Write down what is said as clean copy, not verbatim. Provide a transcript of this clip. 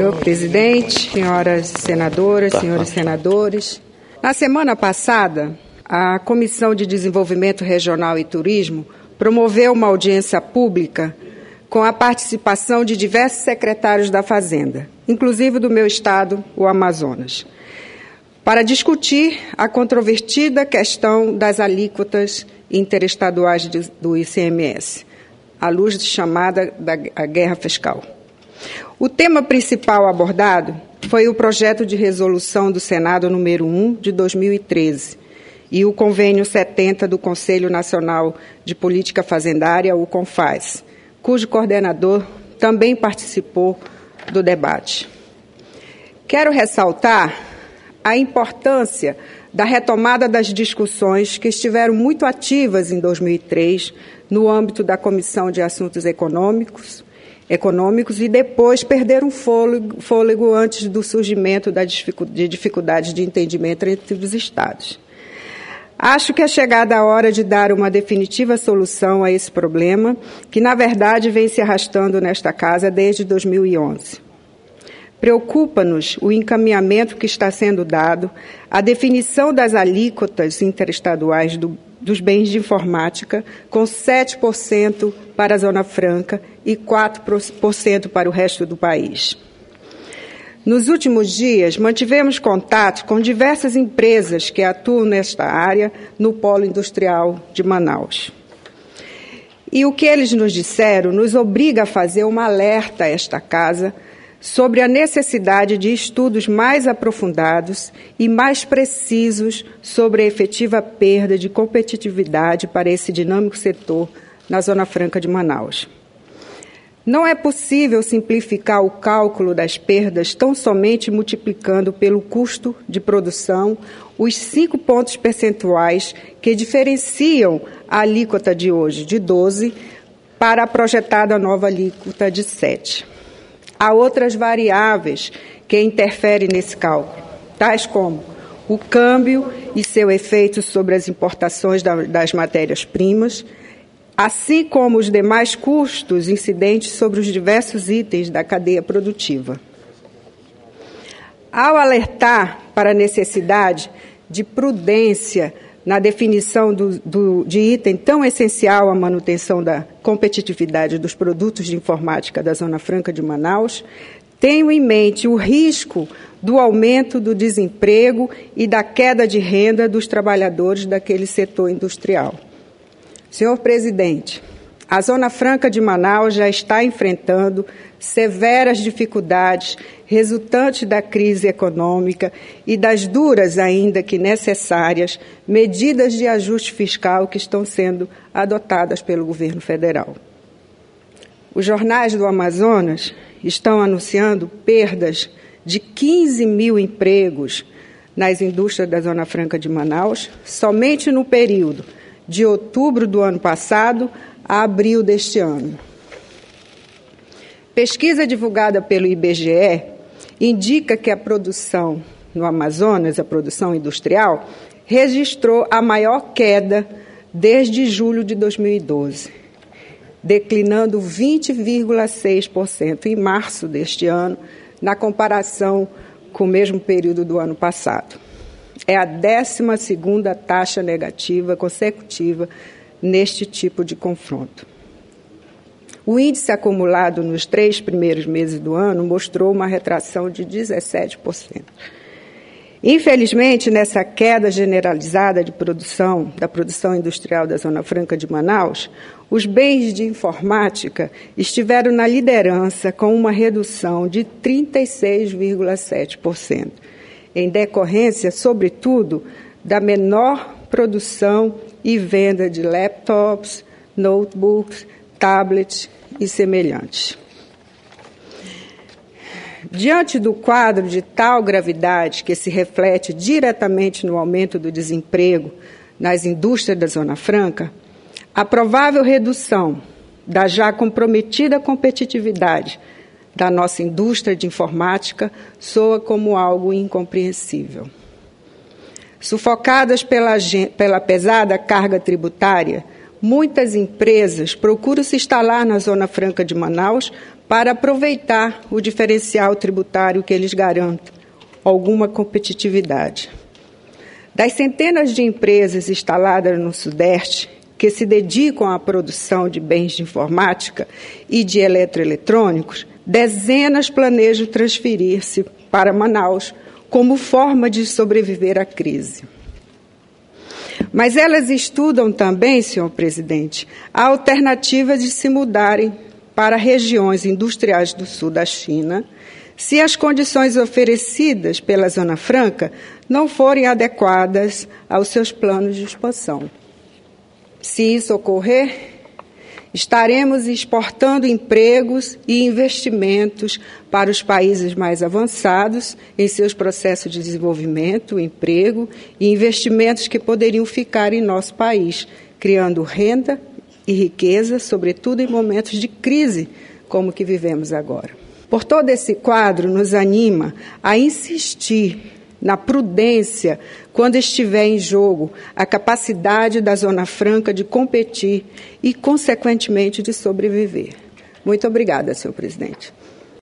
Senhor presidente, senhoras senadoras, senhores senadores. Na semana passada, a Comissão de Desenvolvimento Regional e Turismo promoveu uma audiência pública com a participação de diversos secretários da Fazenda, inclusive do meu estado, o Amazonas, para discutir a controvertida questão das alíquotas interestaduais do ICMS, à luz de chamada da guerra fiscal. O tema principal abordado foi o projeto de resolução do Senado número 1 de 2013 e o convênio 70 do Conselho Nacional de Política Fazendária, o CONFAS, cujo coordenador também participou do debate. Quero ressaltar a importância da retomada das discussões que estiveram muito ativas em 2003 no âmbito da Comissão de Assuntos Econômicos e depois perderam fôlego antes do surgimento de dificuldades de entendimento entre os Estados. Acho que é chegada a hora de dar uma definitiva solução a esse problema, que, na verdade, vem se arrastando nesta casa desde 2011. Preocupa-nos o encaminhamento que está sendo dado à definição das alíquotas interestaduais dos bens de informática, com 7% para a Zona Franca e 4% para o resto do país. Nos últimos dias, mantivemos contato com diversas empresas que atuam nesta área no polo industrial de Manaus. E o que eles nos disseram nos obriga a fazer uma alerta a esta casa sobre a necessidade de estudos mais aprofundados e mais precisos sobre a efetiva perda de competitividade para esse dinâmico setor na Zona Franca de Manaus. Não é possível simplificar o cálculo das perdas tão somente multiplicando pelo custo de produção os 5 pontos percentuais que diferenciam a alíquota de hoje, de 12%, para a projetada nova alíquota de 7%. Há outras variáveis que interferem nesse cálculo, tais como o câmbio e seu efeito sobre as importações das matérias-primas, assim como os demais custos incidentes sobre os diversos itens da cadeia produtiva. Ao alertar para a necessidade de prudência na definição de item tão essencial à manutenção da competitividade dos produtos de informática da Zona Franca de Manaus, tenho em mente o risco do aumento do desemprego e da queda de renda dos trabalhadores daquele setor industrial. Senhor presidente, a Zona Franca de Manaus já está enfrentando severas dificuldades resultantes da crise econômica e das duras, ainda que necessárias, medidas de ajuste fiscal que estão sendo adotadas pelo governo federal. Os jornais do Amazonas estão anunciando perdas de 15 mil empregos nas indústrias da Zona Franca de Manaus, somente no período de outubro do ano passado a abril deste ano. Pesquisa divulgada pelo IBGE indica que a produção no Amazonas, a produção industrial, registrou a maior queda desde julho de 2012, declinando 20,6% em março deste ano, na comparação com o mesmo período do ano passado. É a 12ª taxa negativa consecutiva neste tipo de confronto. O índice acumulado nos 3 primeiros meses do ano mostrou uma retração de 17%. Infelizmente, nessa queda generalizada da produção industrial da Zona Franca de Manaus, os bens de informática estiveram na liderança com uma redução de 36,7%, em decorrência, sobretudo, da menor produção e venda de laptops, notebooks, tablets e semelhantes. Diante do quadro de tal gravidade que se reflete diretamente no aumento do desemprego nas indústrias da Zona Franca, a provável redução da já comprometida competitividade da nossa indústria de informática soa como algo incompreensível. Sufocadas pela pesada carga tributária, muitas empresas procuram se instalar na Zona Franca de Manaus para aproveitar o diferencial tributário que eles garantem, alguma competitividade. Das centenas de empresas instaladas no Sudeste que se dedicam à produção de bens de informática e de eletroeletrônicos, dezenas planejam transferir-se para Manaus como forma de sobreviver à crise. Mas elas estudam também, senhor presidente, a alternativa de se mudarem para regiões industriais do sul da China, se as condições oferecidas pela Zona Franca não forem adequadas aos seus planos de expansão. Se isso ocorrer, estaremos exportando empregos e investimentos para os países mais avançados em seus processos de desenvolvimento, emprego e investimentos que poderiam ficar em nosso país, criando renda e riqueza, sobretudo em momentos de crise como o que vivemos agora. Por todo esse quadro, nos anima a insistir na prudência quando estiver em jogo a capacidade da Zona Franca de competir e, consequentemente, de sobreviver. Muito obrigada, senhor presidente.